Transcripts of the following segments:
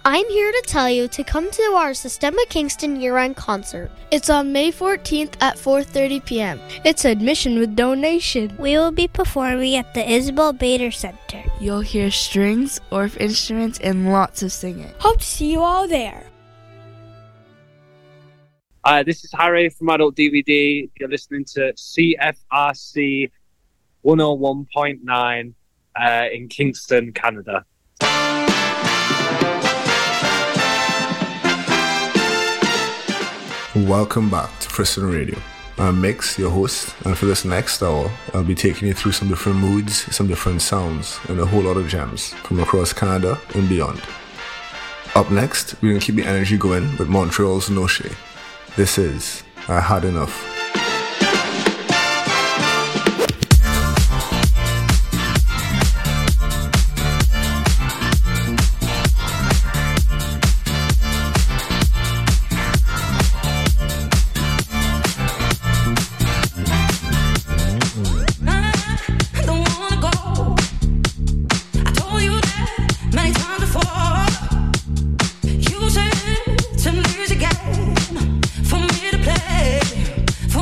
I'm here to tell you to come to our Systema Kingston year-end concert. It's on May 14th at 4:30 p.m. It's admission with donation. We will be performing at the Isabel Bader Center. You'll hear strings, Orff instruments, and lots of singing. Hope to see you all there. This is Harry from Adult DVD. You're listening to CFRC 101.9 in Kingston, Canada. Welcome back to Friston Radio. I'm Mix, your host, and for this next hour, I'll be taking you through some different moods, some different sounds, and a whole lot of gems from across Canada and beyond. Up next, we're going to keep the energy going with Montreal's Noche. This is I Had Enough. For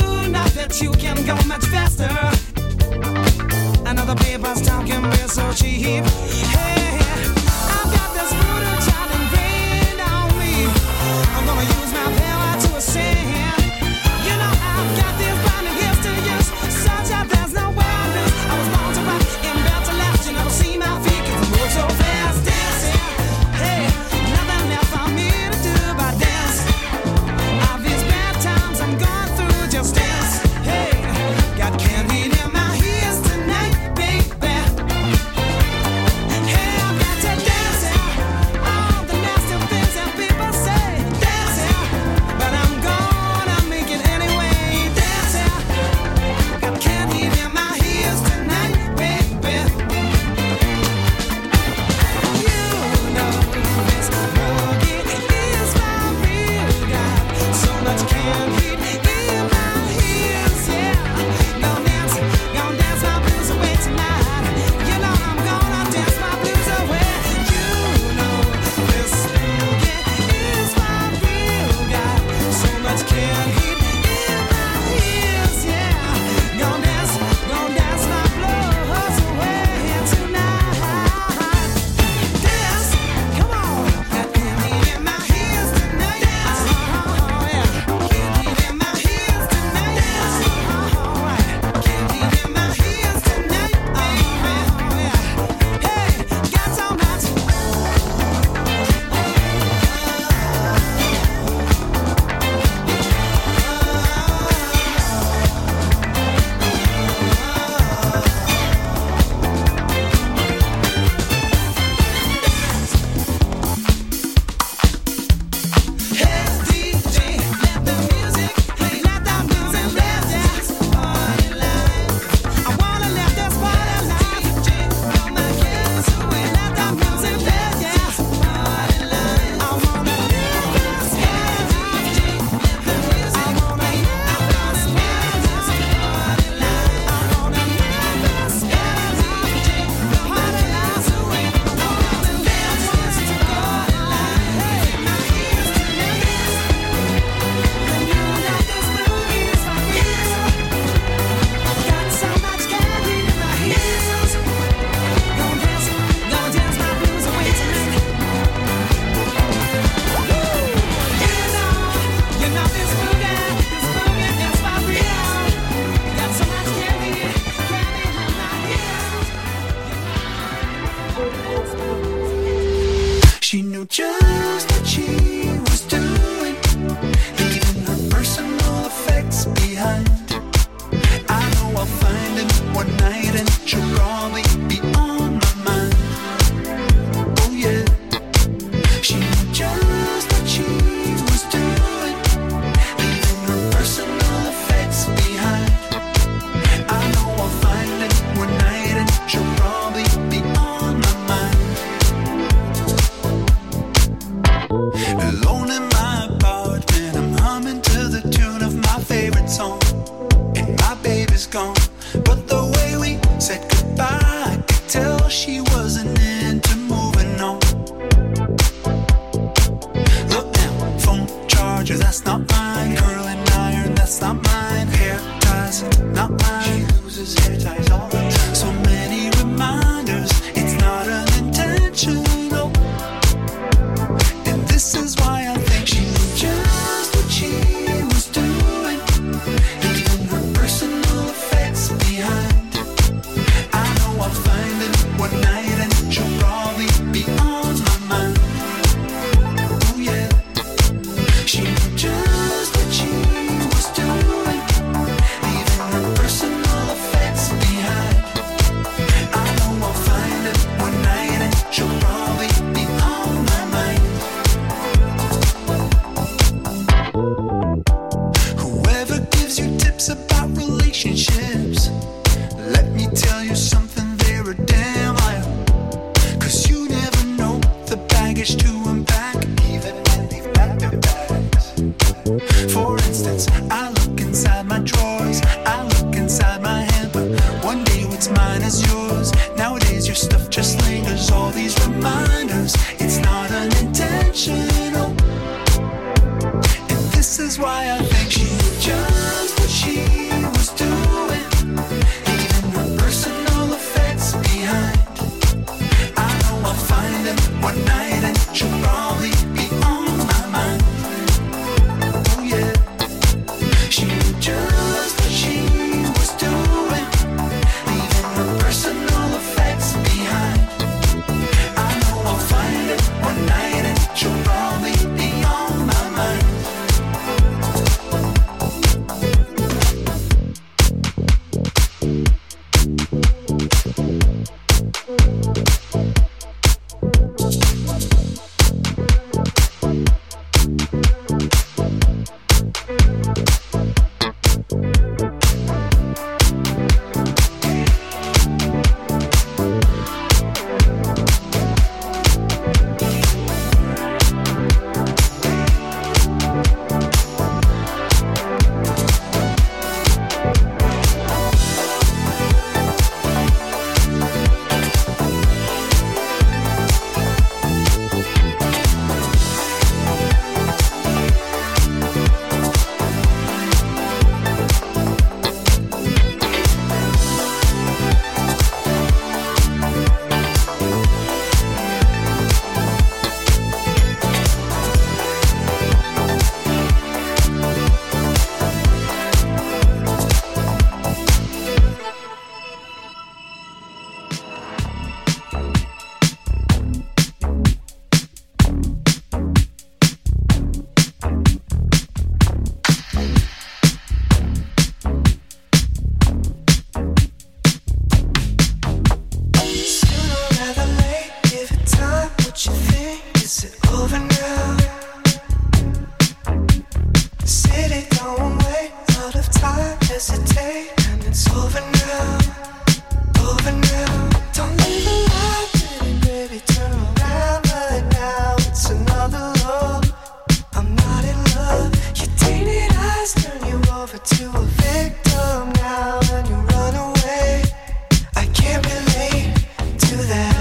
know that you can go much faster. Another paper's talking real so cheap. Hey, I've got this voodoo child ingrained on me. I'm gonna use my power to ascend. You know I've got this blinding gifts to use, such that there's no way I lose. I was born to rock and built to last. You never see my feet 'cause I move so fast. Dancing, hey, nothing left for me to do but dance. All these bad times I'm going through, just dance. Hey, got candy in my ears tonight, baby. Hey, I've got to dance out all the nasty things that people say. Dance out, but I'm gonna make it anyway. Dance out, got candy in my ears tonight, baby. You know this boogie is my real God. So much candy in my ears, yeah. Gonna dance my blues away tonight. You know I'm gonna dance my blues away. You know this boogie is my real God. So much candy in my ears, yeah. Gonna dance my blues away tonight. Dance, come on, got candy in my ears tonight. Yeah, candy in my ears tonight. Candy in my ears tonight. Yeah, hey, got so much. Hey DJ, let the music play, let the music live this party life. I wanna live this party life. DJ, blow my cares away, let the music live this party life. I wanna live this party life. DJ, let the music play, I wanna live this party life. I wanna live this party life. DJ, blow my cares away, I wanna live this party life. Hey, my ears tonight. And you know this boogie is my real. Got so much candy in my ears. Gonna dance my blues away tonight. You know this boogie is my real. Got so much candy in my ears. She knew just what she was doing, leaving her personal effects behind. I know I'll find him one night and she'll probably be on my mind. Oh yeah, she knew just what she was doing, leaving her personal effects behind. I know I'll find him one night and she'll probably be on my mind. Alone in my apartment, I'm humming to the tune of my favorite song, and my baby's gone. But the way we said goodbye, I could tell she wasn't into moving on. Look now, phone charger, that's not mine. Curling iron, that's not mine. Hair ties, not mine. She loses hair ties all the time. So many reminders, it's not unintentional. And this is why I think she knew just what she was doing, leaving her personal effects behind. I know I'll find it one night and she'll probably be on my mind. Oh yeah, she knew just what she was doing, leaving her personal effects behind. I know I'll find it one night and she'll probably be on my mind. Whoever gives you tips about relationships, let me tell you something, they're a damn liar. 'Cause you never know the baggage to unpack, even when they've packed their bags. For instance, I look inside my drawers, I look inside my head, but one day what's mine is yours. Nowadays your stuff just lingers, all these reminders, it's not unintentional. And this is why I think she knew just what she hesitate, and it's over now, over now. Don't live a lie, baby, baby, turn around right now. It's another love, I'm not in love. Your tainted eyes turn you over to a victim now, and you run away. I can't relate to that.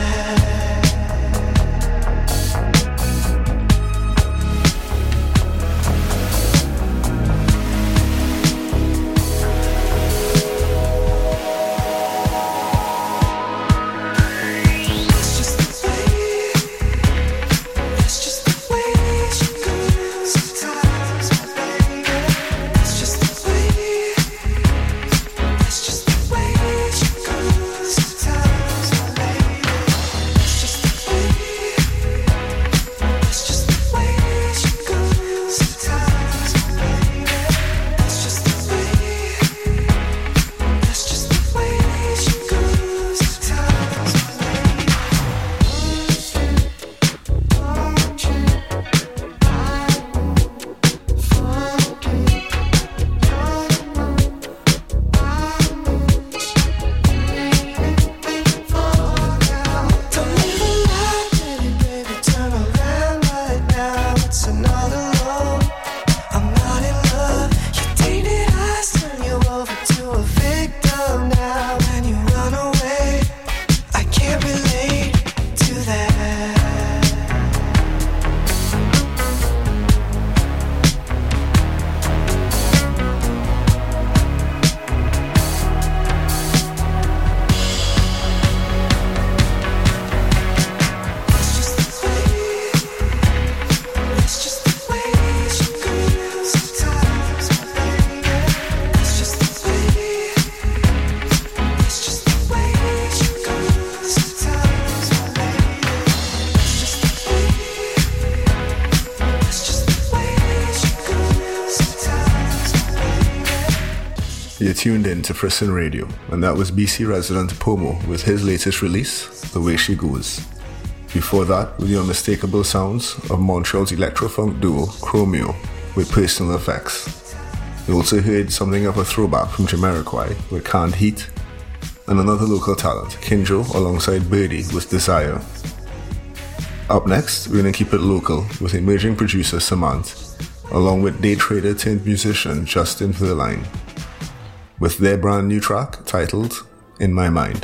You're tuned in to Prison Radio, and that was BC resident Pomo with his latest release, The Way She Goes. Before that, with the unmistakable sounds of Montreal's electro-funk duo Chromeo with Personal Effects. You also heard something of a throwback from Jamiroquai with Can't Heat, and another local talent, Kinjo, alongside Birdie with Desire. Up next, we're going to keep it local with emerging producer Samant, along with day trader turned musician Justin Verline, with their brand new track titled In My Mind.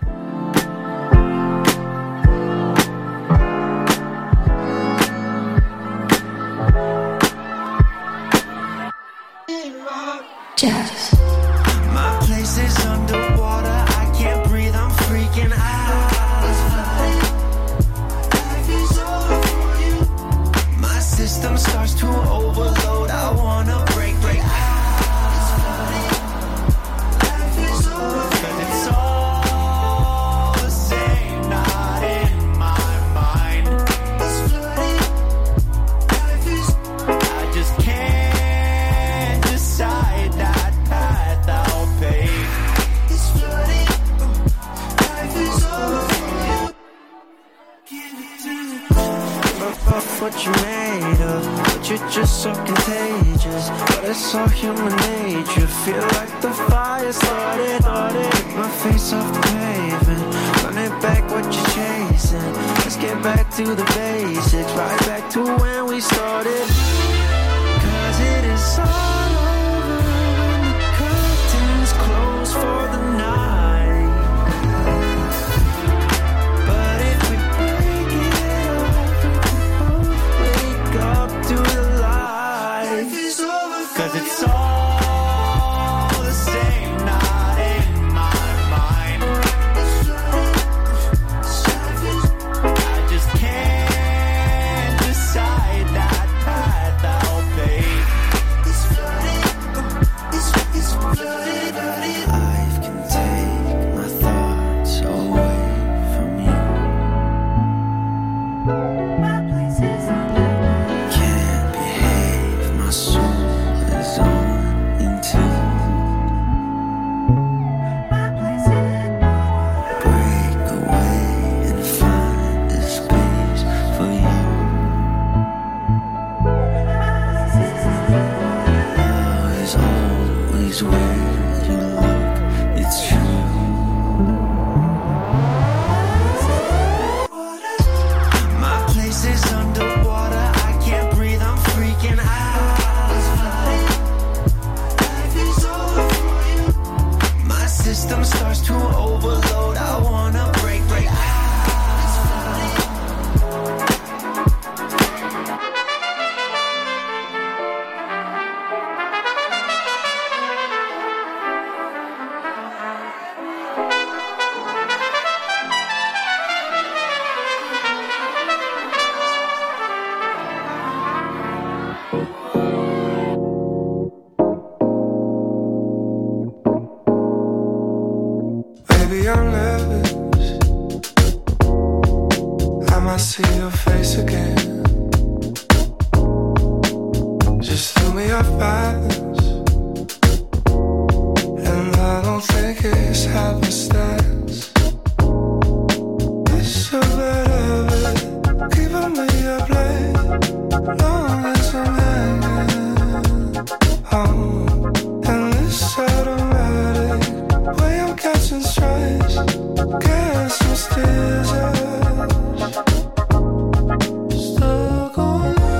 Jazz. My place is underwater, I can't breathe, I'm freaking out. Life is over for you. My system starts to overload, I wanna break out. Life is over, 'cause it's all the same, not in my mind. It's flooding. Life is, I just can't decide that path I'll pave. It's flooding. Life is over for you. Give it to me. Fuck what you made of, but you're just so contagious. But it's all human nature. Feel like the fire started. My face off the pavement. Run it back what you're chasing. Let's get back to the basics. Right back to when we started. 'Cause it is all over when the curtains close for the night. But if we break it up, we can both wake up to the light. Life is over, 'cause it's all the same, not in my mind. I just can't decide that path I'll pave. It's flooding. It's flooding. Life can take my thoughts away from you. My place is can't behave, my soul is on into. My place is break away and find a space for you. Love is always where you look, it's you. My place is underwater, I can't breathe, I'm freaking out. Life is over for you. My system starts to overload, I wanna break out. Baby, I'm nervous. I might see your face again. Just threw me off balance, and I don't think it's happenstance. It's so bad habit, keeping me up late, long as I'm hanging on. And this automatic way I'm catching strays, guess I'm still stuck on you.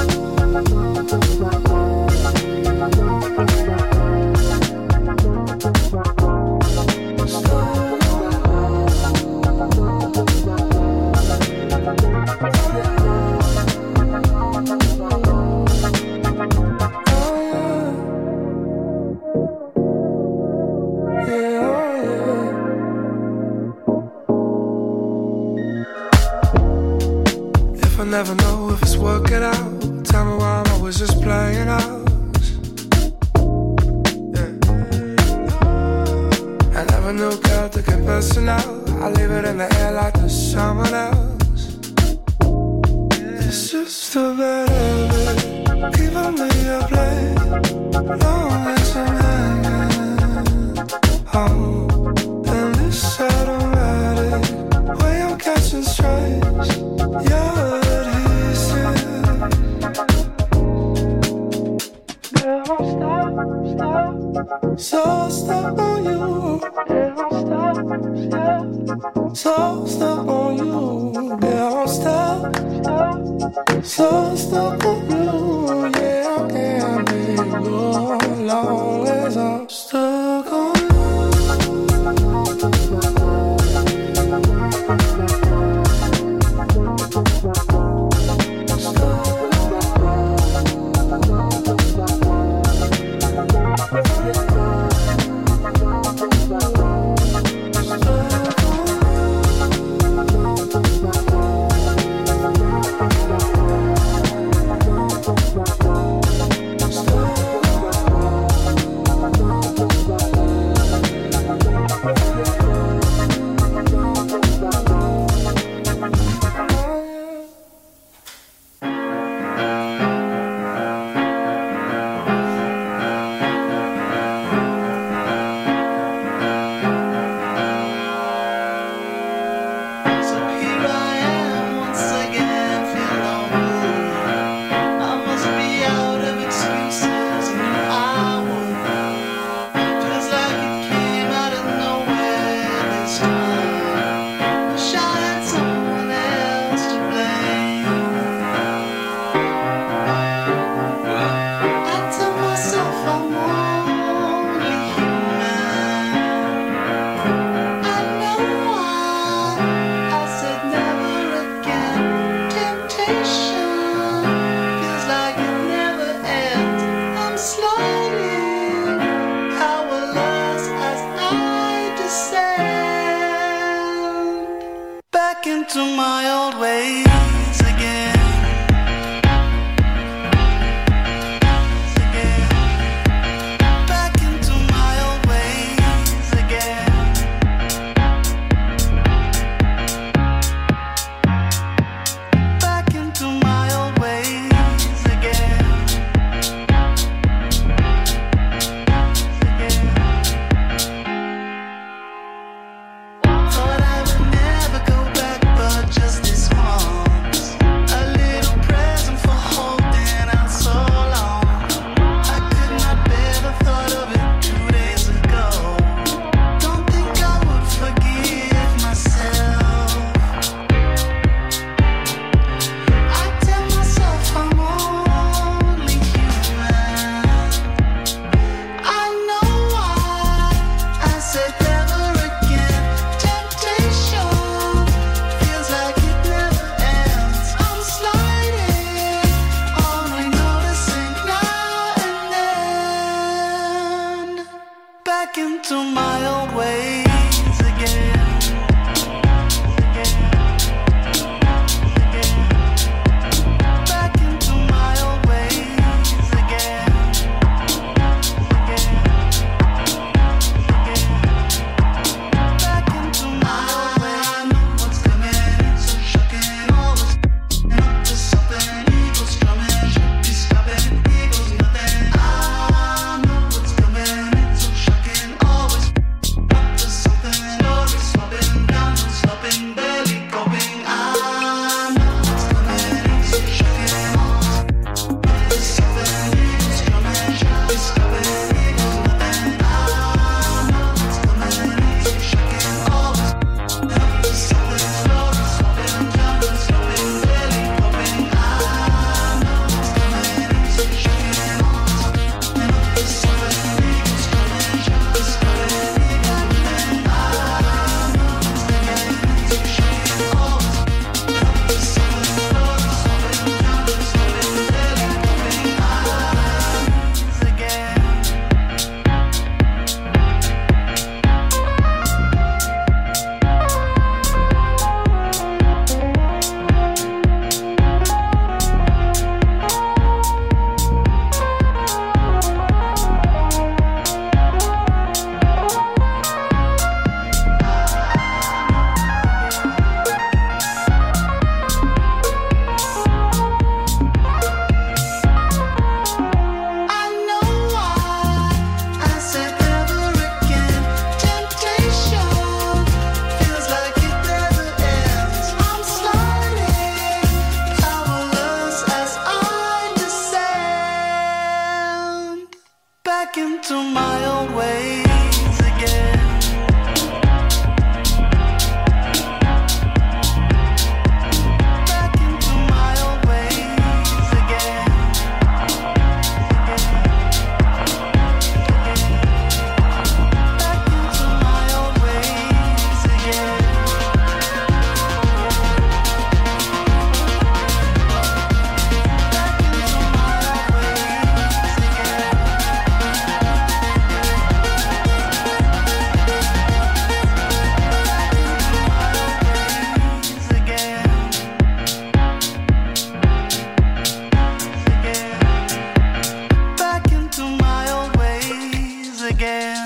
If I never know if it's working out, tell me why I'm always just playing out. Yeah. I never knew God to get personal. I leave it in the air like there's someone else. It's just a bad habit, keeping me up late, long as I'm hanging on. And this automatic way I'm catching strays, you're adhesive. Girl, I'm stuck, so stuck on you. Girl, I'm stuck, so stuck on you. Girl, I'm stuck, so stuck on you. Yeah, I can't be more long as I'm stuck on you. my old ways again. Back into my old ways again. Back into my old ways. I know what's coming, it's so shocking. Always up to something. Eagles coming, should be stopping. Eagles nothing. I know what's coming, it's so shocking. Always up to something. Always swapping down, swapping, barely going. I know what's coming, it's so shocking. Up to something. Eagles coming, should be stopping. Eagles nothing. I know what's coming, it's so shocking. Always up to something. Always swapping down, swapping, barely going. I know what's coming, it's so shocking. Up to something. Eagles coming, should be stopping. Eagles nothing. I know what's coming, it's so shocking. Always up to something. Always swapping down, swapping, barely going. Again. I know why I said never again. Temptation feels like it never ends. I'm sliding powerless as I descend back into my old ways again. Back into my old ways again. Back into my old ways again. Back into my old ways again. Back into my old ways again.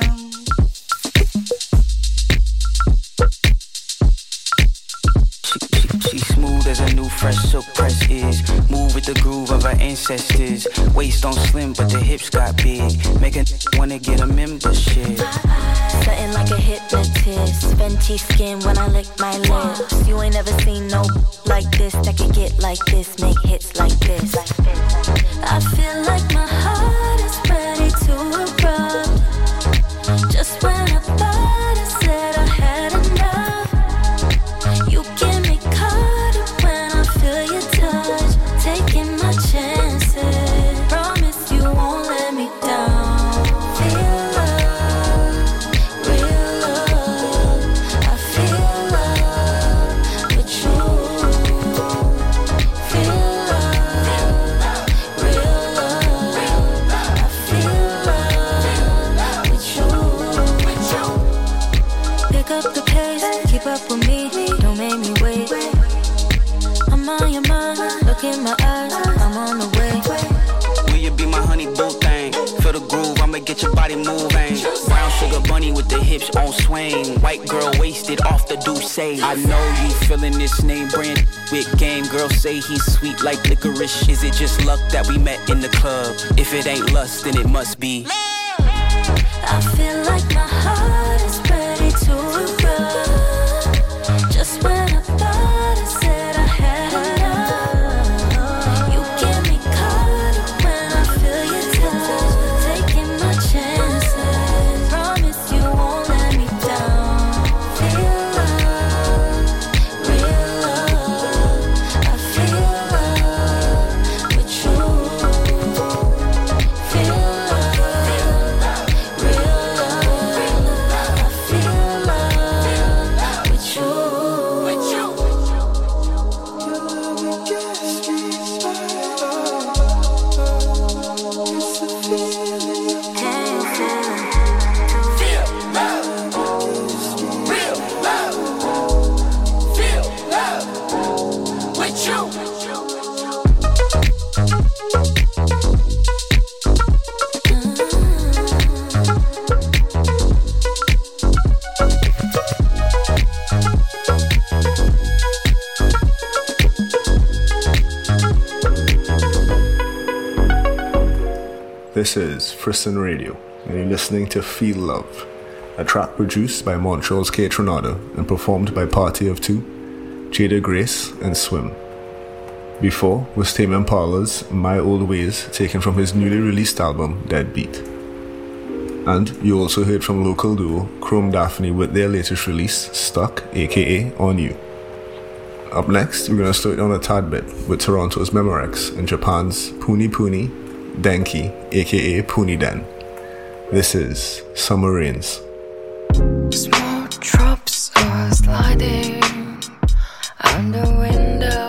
She smooth as a new fresh silk press is. Move with the groove of her ancestors. Waist on slim, but the hips got big. Make a wanna get a membership. Something like a hypnotist. Fenty skin when I lick my lips. You ain't never seen no like this that could get like this, make hits like this. I feel like my heart is ready to erupt. Just when I thought I said I had enough, you give me caught up when I feel your touch. Taking my chances. Promise you won't let me down. Feel love, real love. I feel love with you. Feel love, real love. I feel love with you. Pick up the pace, keep up with me. Don't make me wait. I'm on your mind, look in my eyes. I'm on the way. Will you be my honey boo thing? Feel the groove, I'ma get your body moving. Brown sugar bunny with the hips on swing. White girl wasted off the douce. I know you feeling this name brand with game. Girls say he's sweet like licorice. Is it just luck that we met in the club? If it ain't lust, then it must be. I feel like my heart is ready to erupt. Just when I thought I said I had enough, you give me caught up when I feel your touch. Taking my chances. Promise you won't let me down. Feel love, real love. I feel love with you. Feel love, real love. This is Frisson Radio, and you're listening to Feel Love, a track produced by Montreal's Kate Renata and performed by Party of Two, Jada Grace, and Swim. Before was Tame Impala's My Old Ways, taken from his newly released album, Deadbeat. And you also heard from local duo Chrome Daphne with their latest release, Stuck, aka On You. Up next, we're going to slow it down a tad bit with Toronto's Memorex and Japan's Puni Puni Denki, aka Puni Den. This is Summer Rains. Small drops are sliding on the window.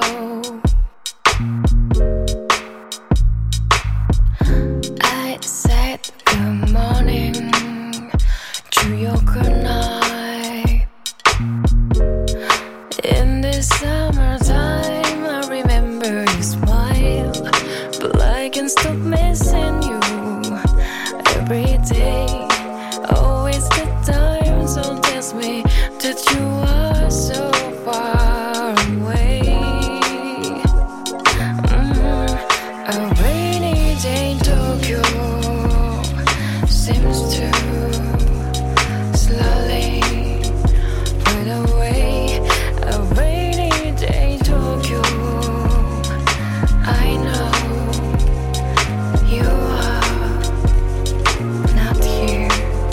I said good morning to your good night. In this summertime, I remember your smile, but I can stop missing you every day. Always the time, so tells me that you are so far away. A rainy day in Tokyo seems to slowly fade away. A rainy day in Tokyo, I know you are not here.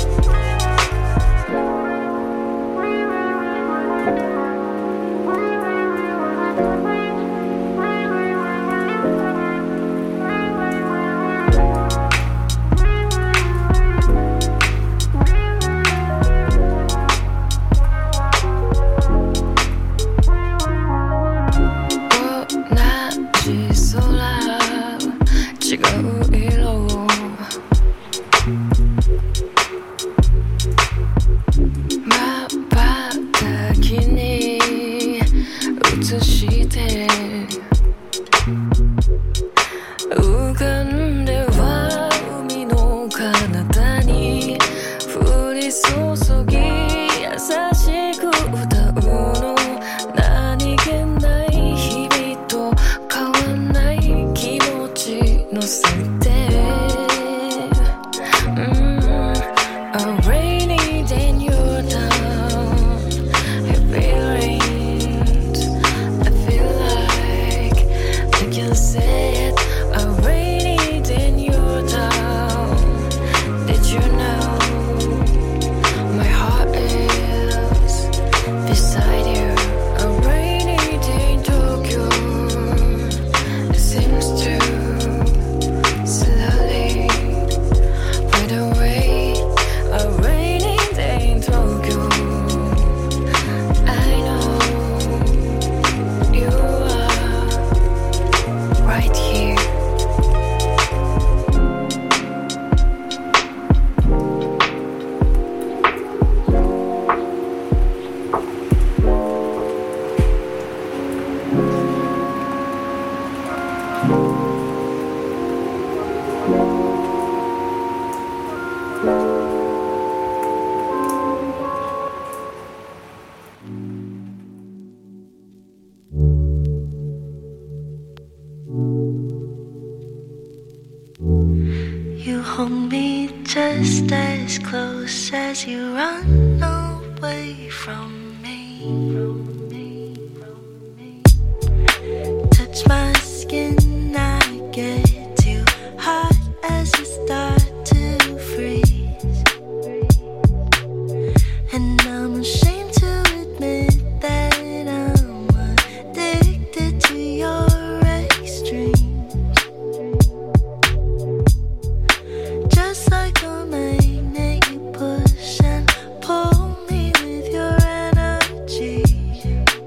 You hold me just as close as you run away from me. Touch my skin, I get too hot as you start to freeze. And I'm ashamed to admit that I'm addicted to your extremes. Just like a magnet, you push and pull me with your energy.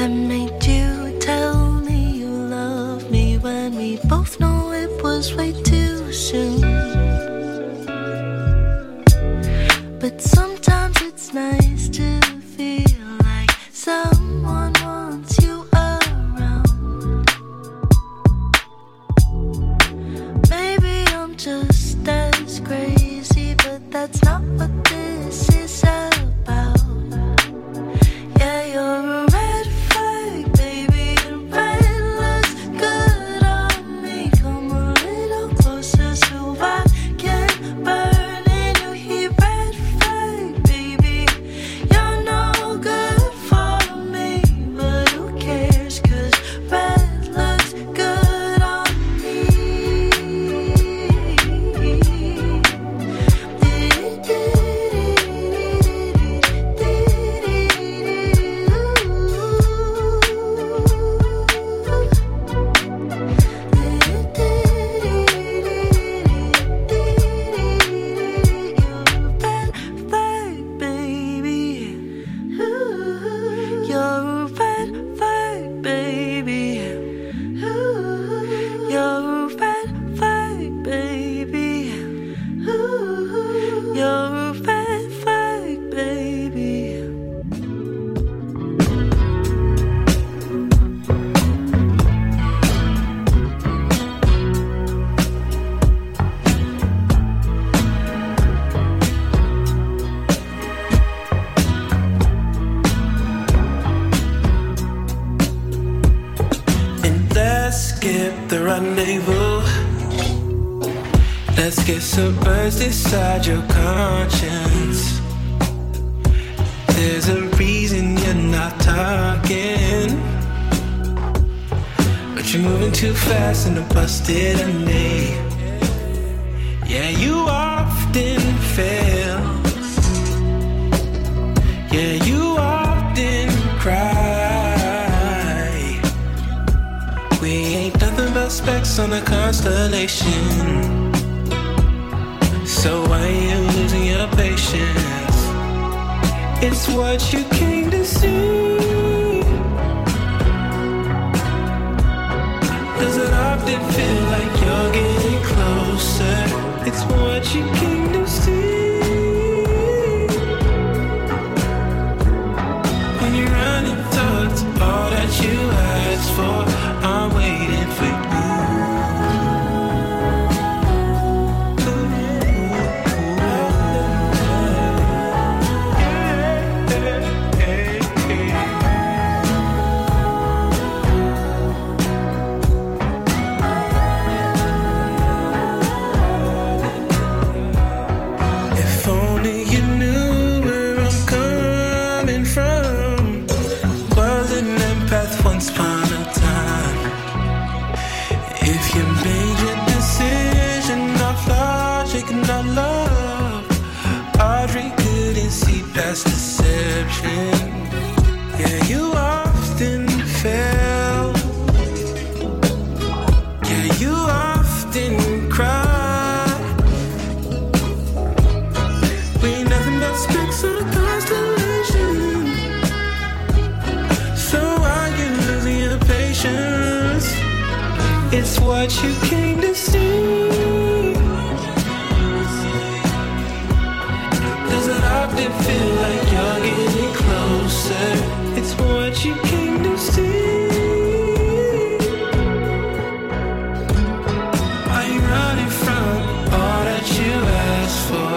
that made you tell me you love me when we both know it was way too soon. But sometimes it's nice to feel like someone wants you around. Maybe I'm just as crazy, but that's not what this is about. Yeah, you're a red flag, baby, and red looks good on me. Come a little closer so I can burn in your heat. Red flag, baby, you're no good for me, but who cares, 'cause red looks good on me. You're a red flag, baby. Ooh, you're a red flag, baby. Ooh, you're a red flag, baby. And let's skip the rendezvous. Let's get some burns inside your conscience. There's a reason you're not talking, but you're moving too fast in a busted knee. Yeah, you often fail. Yeah, you often cry. We ain't nothing but specks on a constellation. So why are you losing your patience? It's what you came to see. Does it often feel like you're getting closer? It's what you came to see. When you're running towards all that you asked for, I'm waiting for you. If only you knew where I'm coming from. Was an empath once upon a time. If you made your decision off logic and not love, Audrey couldn't see past deception. Yeah, you often fail. Yeah, you often cry. We ain't nothing but specks on a constellation. So why you losing your patience? It's what you came to see. Does it often feel like you're getting closer? It's what you came to see. Are you running from all that you asked for?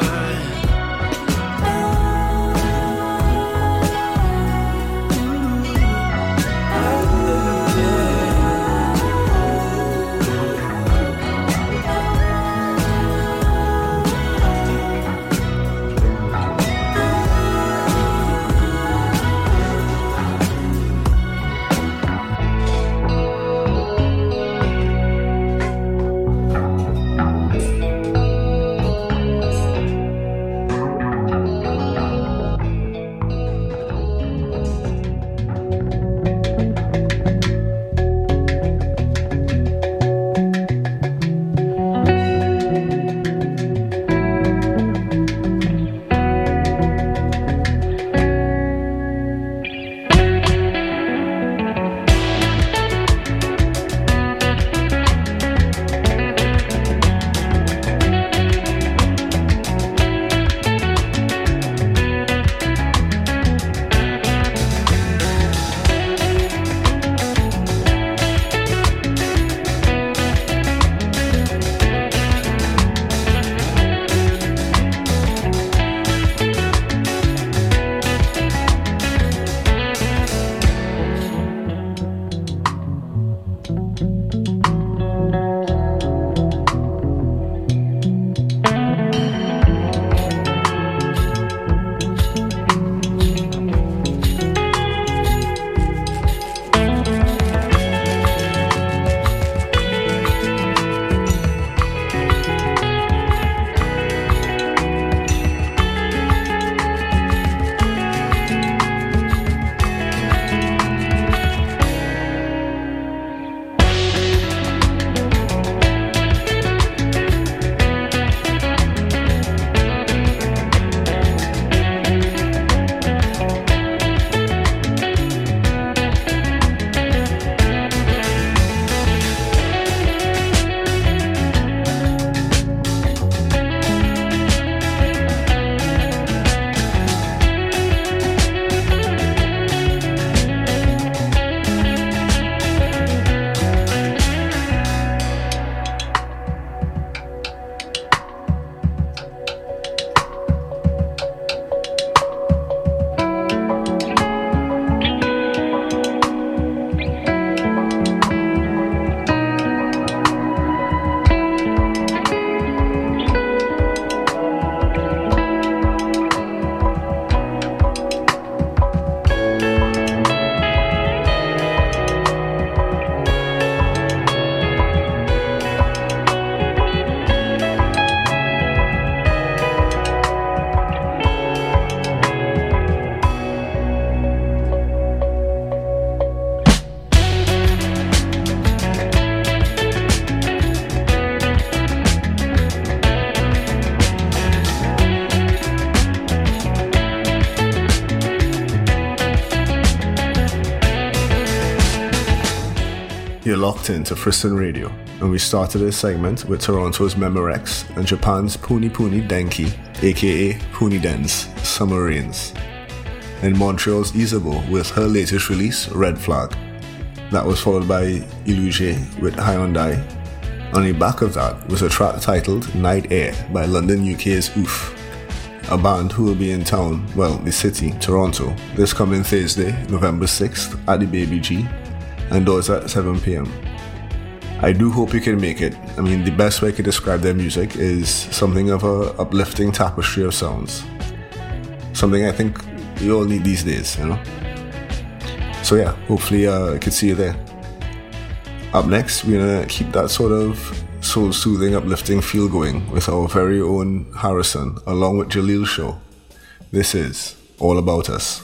You're locked into Frisson Radio, and we started this segment with Toronto's Memorex and Japan's Puni Puni Denki, aka Puni Dens, Summer Rains, and Montreal's Isabeau with her latest release, Red Flag. That was followed by Illuge with Hyundai. On the back of that was a track titled Night Air by London, UK's Oof, a band who will be in town, well, the city, Toronto, this coming Thursday, November 6th at the Baby G, and doors at 7 p.m. I do hope you can make it. I mean, the best way I could describe their music is something of a uplifting tapestry of sounds. Something I think we all need these days, you know? So yeah, hopefully I could see you there. Up next, we're gonna keep that sort of soul-soothing, uplifting feel going with our very own Harrison, along with Jaleel Shaw. This is All About Us.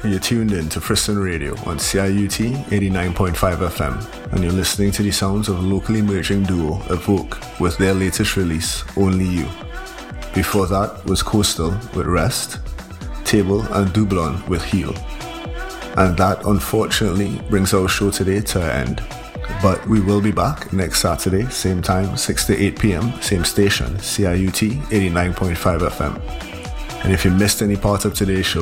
You're tuned in to Frisson Radio on CIUT 89.5 FM, and you're listening to the sounds of locally emerging duo Evoke with their latest release, Only You. Before that was Coastal with Rest, Table and Dublon with Heal. And that unfortunately brings our show today to an end. But we will be back next Saturday, same time, 6 to 8 p.m, same station, CIUT 89.5 FM. And if you missed any part of today's show,